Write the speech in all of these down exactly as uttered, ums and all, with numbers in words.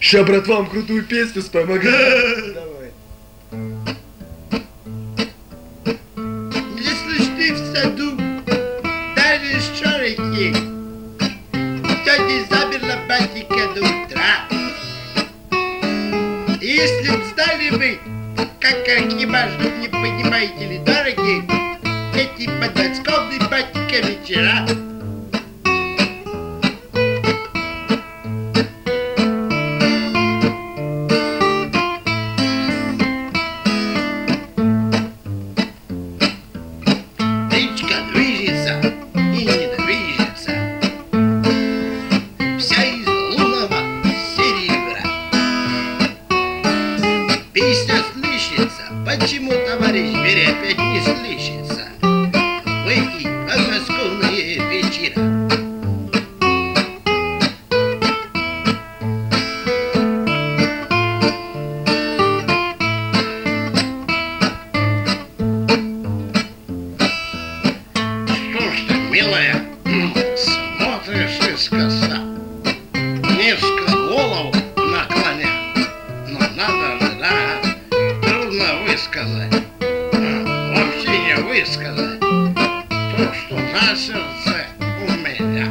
Ща, брат, вам крутую песню споем. Давай. Если ж ты в саду даже шорохи, тетя замерла батенька до утра. И если б знали вы, как архимажу, не понимаете ли, дорогие, эти подмосковные батенька вечера. Речка движется и не движется, вся из лунного серебра. Песня слышится, почему товарищ Берия опять не слышится в эти подмосковные вечера? Что ж ты, милая, смотришь искоса, низко голову наклоня, но надо же, да, трудно высказать, вообще не высказать то, что на сердце у меня.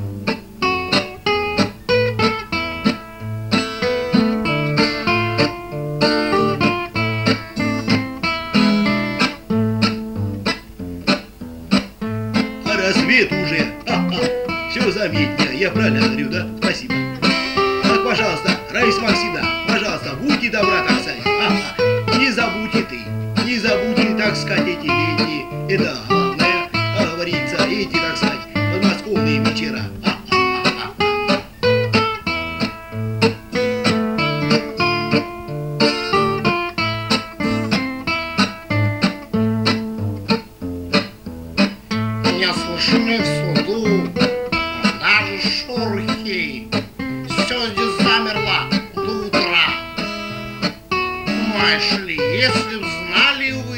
А рассвет уже. Ага. Все заметно. Я правильно говорю, да? Спасибо. Так, пожалуйста, Раиса Максимовна, пожалуйста, будьте добра, так сказать. Ага. Не забудьте ты, не забудьте, так сказать, эти летние. Это главное, как говорится, эти, так сказать, подмосковные вечера. Не слышны в суду даже шорохи, все здесь замерло до утра. Понимаешь ли, если б знали вы,